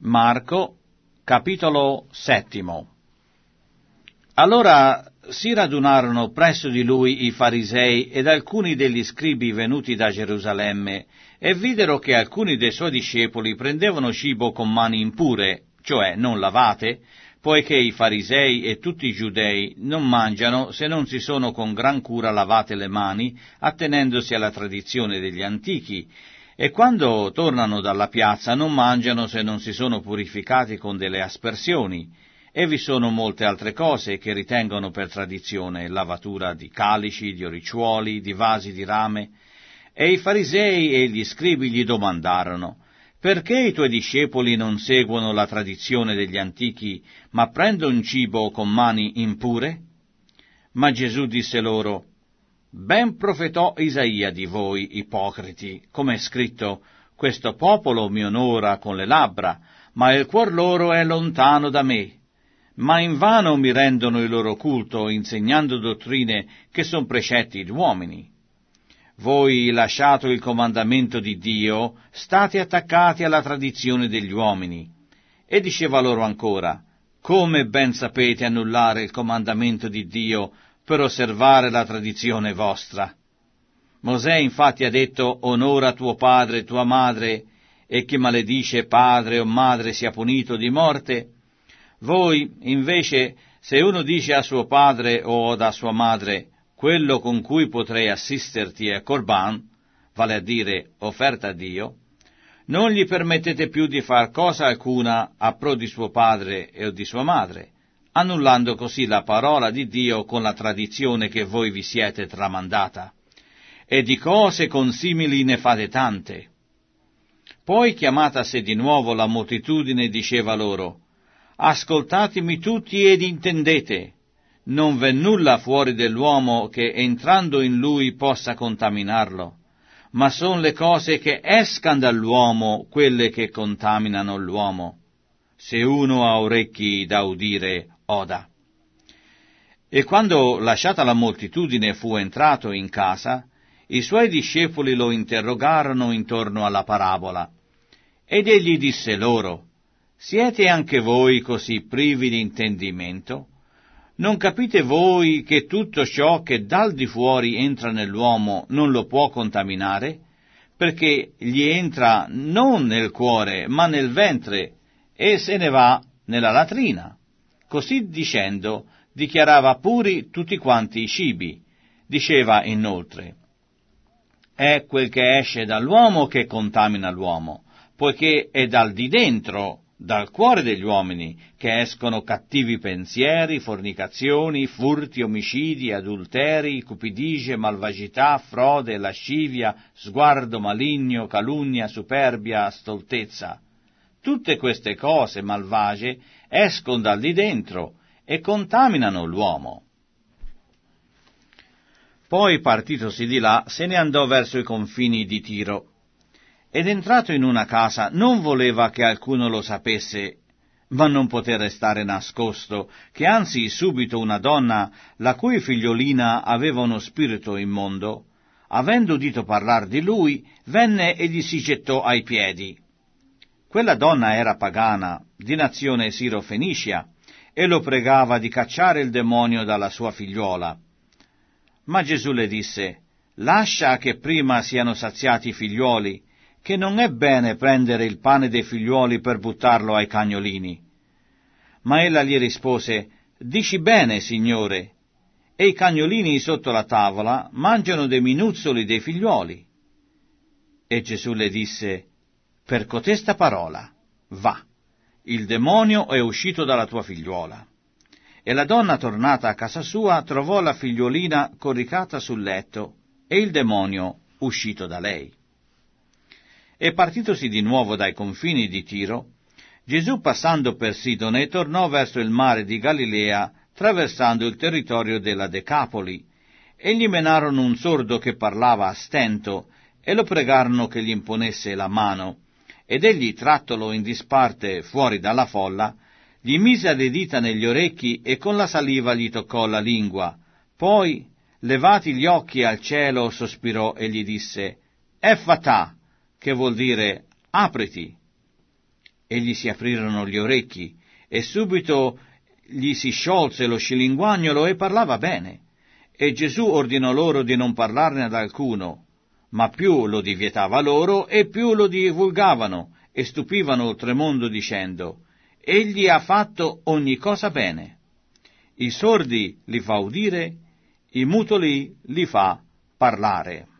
Marco, capitolo 7. Allora si radunarono presso di lui i farisei ed alcuni degli scribi venuti da Gerusalemme, e videro che alcuni dei suoi discepoli prendevano cibo con mani impure, cioè non lavate, poiché i farisei e tutti i giudei non mangiano se non si sono con gran cura lavate le mani, attenendosi alla tradizione degli antichi, e quando tornano dalla piazza non mangiano se non si sono purificati con delle aspersioni, e vi sono molte altre cose che ritengono per tradizione, lavatura di calici, di oricciuoli, di vasi di rame. E i farisei e gli scribi gli domandarono: perché i tuoi discepoli non seguono la tradizione degli antichi, ma prendono cibo con mani impure? Ma Gesù disse loro: ben profetò Isaia di voi, ipocriti, come è scritto: questo popolo mi onora con le labbra, ma il cuor loro è lontano da me. Ma invano mi rendono il loro culto, insegnando dottrine che son precetti d'uomini. Voi, lasciato il comandamento di Dio, state attaccati alla tradizione degli uomini. E diceva loro ancora: come ben sapete annullare il comandamento di Dio per osservare la tradizione vostra? Mosè infatti ha detto: onora tuo padre e tua madre, e chi maledice padre o madre sia punito di morte. Voi, invece, se uno dice a suo padre o a sua madre: quello con cui potrei assisterti è Corban, vale a dire offerta a Dio, non gli permettete più di far cosa alcuna a pro di suo padre o di sua madre, annullando così la parola di Dio con la tradizione che voi vi siete tramandata. E di cose consimili ne fate tante. Poi, chiamatasi di nuovo la moltitudine, diceva loro: ascoltatemi tutti ed intendete. Non v'è nulla fuori dell'uomo che entrando in lui possa contaminarlo, ma son le cose che escan dall'uomo quelle che contaminano l'uomo. Se uno ha orecchi da udire, oda. E quando, lasciata la moltitudine, fu entrato in casa, i suoi discepoli lo interrogarono intorno alla parabola. Ed egli disse loro: siete anche voi così privi di intendimento? Non capite voi che tutto ciò che dal di fuori entra nell'uomo non lo può contaminare? Perché gli entra non nel cuore, ma nel ventre, e se ne va nella latrina. Così dicendo, dichiarava puri tutti quanti i cibi. Diceva inoltre: è quel che esce dall'uomo che contamina l'uomo, poiché è dal di dentro, dal cuore degli uomini, che escono cattivi pensieri, fornicazioni, furti, omicidi, adulteri, cupidigie, malvagità, frode, lascivia, sguardo maligno, calunnia, superbia, stoltezza. Tutte queste cose malvagie escono dal di dentro e contaminano l'uomo. Poi, partitosi di là, se ne andò verso i confini di Tiro. Ed entrato in una casa non voleva che alcuno lo sapesse, ma non poté restare nascosto, che anzi subito una donna, la cui figliolina aveva uno spirito immondo, avendo udito parlar di lui, venne e gli si gettò ai piedi. Quella donna era pagana, di nazione siro-fenicia, e lo pregava di cacciare il demonio dalla sua figliuola. Ma Gesù le disse: lascia che prima siano saziati i figliuoli, che non è bene prendere il pane dei figliuoli per buttarlo ai cagnolini. Ma ella gli rispose: dici bene, Signore, e i cagnolini sotto la tavola mangiano dei minuzzoli dei figliuoli. E Gesù le disse: per cotesta parola, va, il demonio è uscito dalla tua figliuola. E la donna, tornata a casa sua, trovò la figliuolina coricata sul letto e il demonio uscito da lei. E partitosi di nuovo dai confini di Tiro, Gesù, passando per Sidone, tornò verso il mare di Galilea, traversando il territorio della Decapoli, e gli menarono un sordo che parlava a stento, e lo pregarono che gli imponesse la mano, ed egli, trattolo in disparte fuori dalla folla, gli mise le dita negli orecchi e con la saliva gli toccò la lingua. Poi, levati gli occhi al cielo, sospirò e gli disse: Effatà, che vuol dire apriti. e gli si aprirono gli orecchi, e subito gli si sciolse lo scilinguagnolo e parlava bene. E Gesù ordinò loro di non parlarne ad alcuno, ma più lo divietava loro e più lo divulgavano, e stupivano oltremondo dicendo: Egli ha fatto ogni cosa bene. I sordi li fa udire, i mutoli li fa parlare.